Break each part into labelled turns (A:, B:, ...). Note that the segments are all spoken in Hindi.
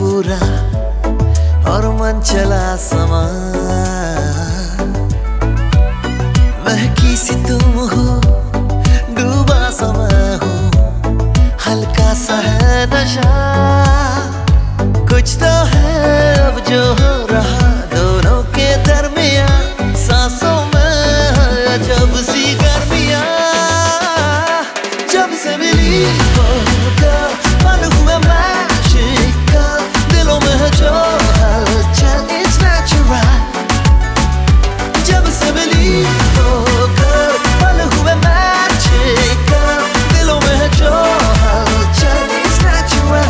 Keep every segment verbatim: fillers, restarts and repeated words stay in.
A: पूरा और मन चला समा। महकी सी तुम हो, डूबा समा हूँ, हल्का सा है नशा। कुछ तो है अब जो हो रहा दोनों के दरमिया, सांसों में अजब सी गर्मियाँ। जब से मिली हो पल हुए मैजिका, दिलों में है जो हलचल it's natural। जब से मिली हो पल हुए मैजिका, दिलों में है जो हलचल it's natural।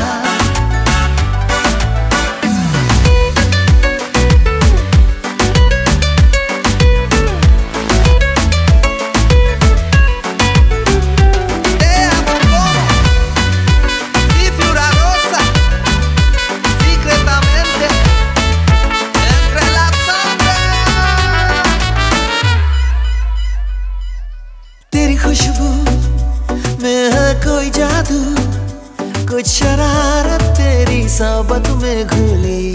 A: तेरी खुशबू में है कोई जादू, कुछ शरारत तेरी सोबत में घुली।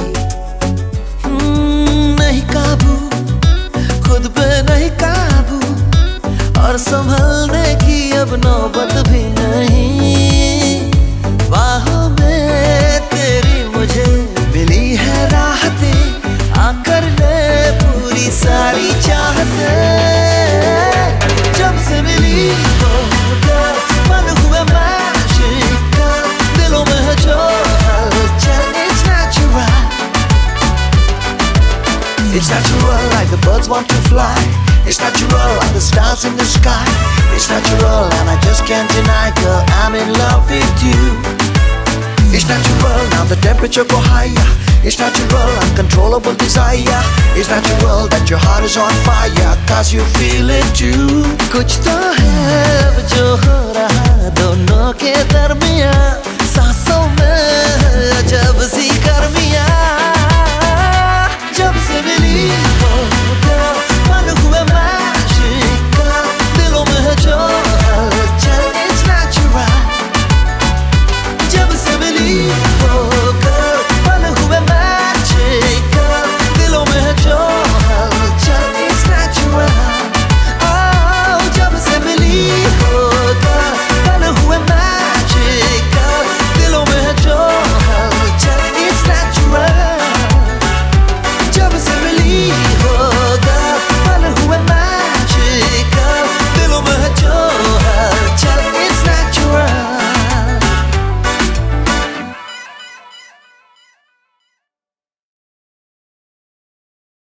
A: नहीं काबू, खुद पे नहीं काबू, और संभलने की अब नौबत भी नहीं। बाहों में तेरी मुझे मिली है राहतें, आकर ले पूरी सारी चाहतें। जब से मिली हो पल हुए मैजिका, दिलों में है जो हलचल it's natural। It's natural like the birds want to fly, it's natural like the stars in the sky, it's natural and I just can't deny, girl, I'm in love with you। It's natural now the temperature go higher, it's natural uncontrollable desire, it's natural that your heart is on fire cause you feel it too। कुछ तो है अब जो हो रहा दोनों के दरमिया, सांसों में अजब सी